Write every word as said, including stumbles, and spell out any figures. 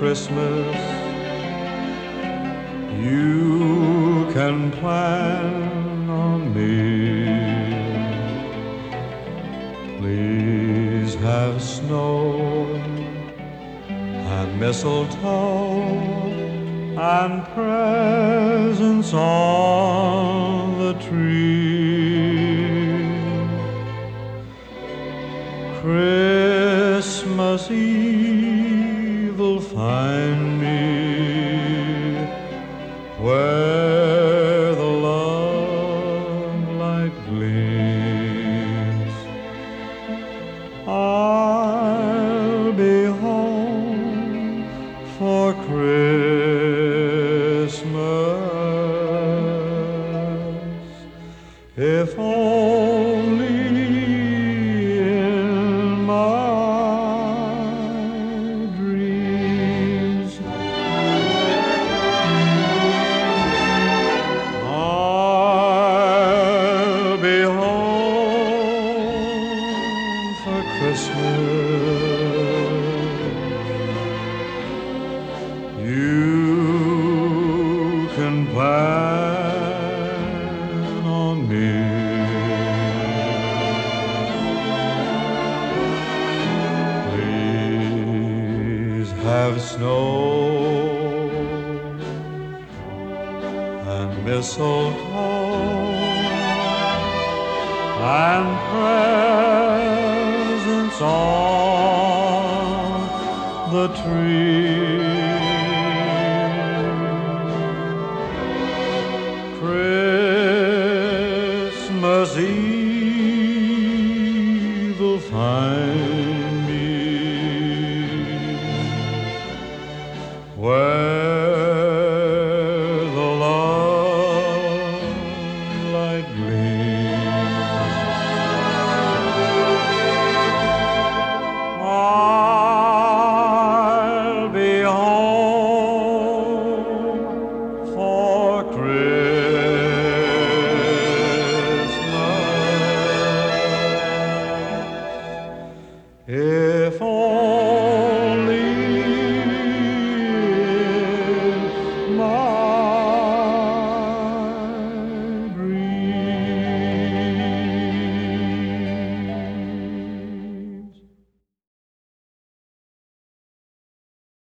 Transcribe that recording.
Christmas. You can plan on me. Please have snow and mistletoe and presents on the tree. Christmas Eve will find me where the love light gleams. I'll be home for Christmas, if only in my dreams. I'll be home for Christmas. You can plan on me. Please have snow and mistletoe and presents on the tree.